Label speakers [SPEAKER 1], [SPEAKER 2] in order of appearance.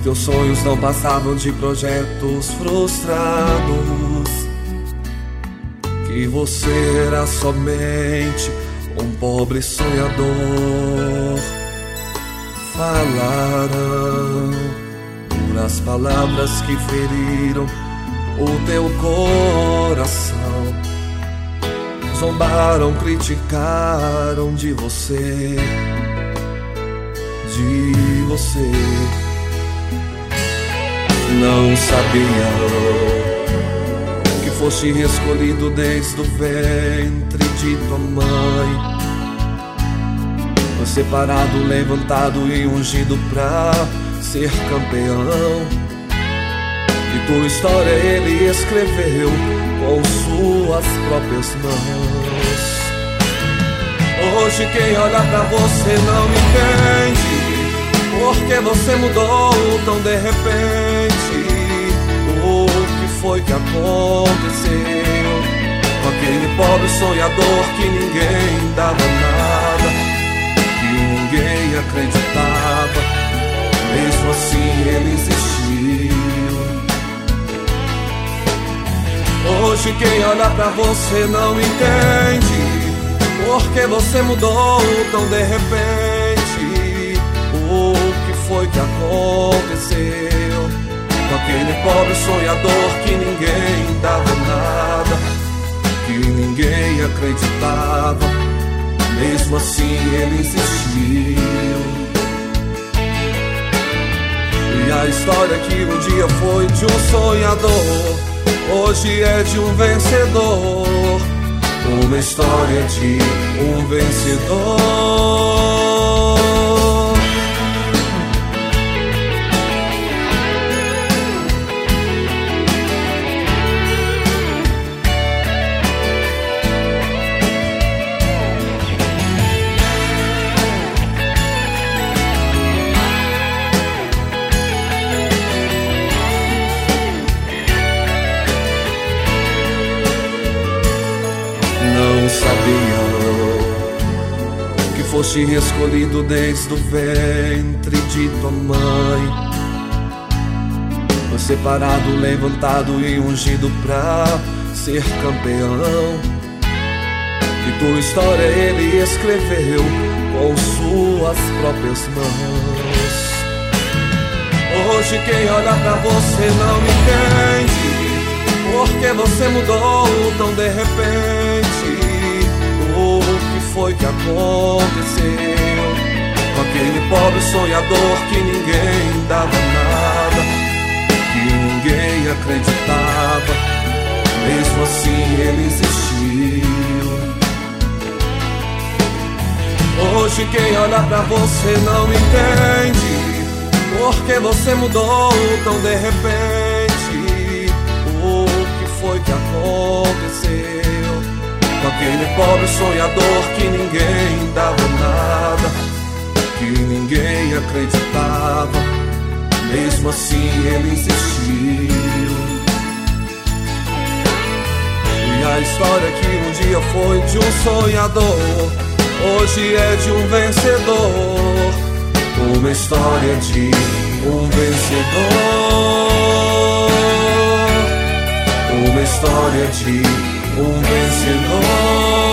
[SPEAKER 1] teus sonhos não passavam de projetos frustrados, que você era somente um pobre sonhador. Falaram duras palavras que feriram o teu coração, zombaram, criticaram de você, Não sabiam que foste escolhido desde o ventre de tua mãe, foi separado, levantado e ungido pra ser campeão. E tua história ele escreveu com suas próprias mãos. Hoje quem olha pra você não entende porque você mudou tão de repente. O que foi que aconteceu com aquele pobre sonhador que ninguém dava nada, que ninguém acreditava, mesmo assim ele existiu. Hoje quem olha pra você não entende porque você mudou tão de repente. O que foi que aconteceu com aquele pobre sonhador que ninguém dava nada, que ninguém acreditava, mesmo assim ele existiu. E a história que um dia foi de um sonhador, hoje é de um vencedor. Uma história de um vencedor. Que foste escolhido desde o ventre de tua mãe, foi separado, levantado e ungido pra ser campeão. E tua história ele escreveu com suas próprias mãos. Hoje quem olha pra você não entende porque você mudou tão de repente. O que foi que aconteceu com aquele pobre sonhador que ninguém dava nada, que ninguém acreditava, mesmo assim ele existiu. Hoje quem olha pra você não entende porque você mudou tão de repente. O que foi que aconteceu com aquele pobre sonhador que ninguém dava nada, que ninguém acreditava, mesmo assim ele existiu. E a história que um dia foi de um sonhador, hoje é de um vencedor. Uma história de um vencedor. Uma história de um vencedor.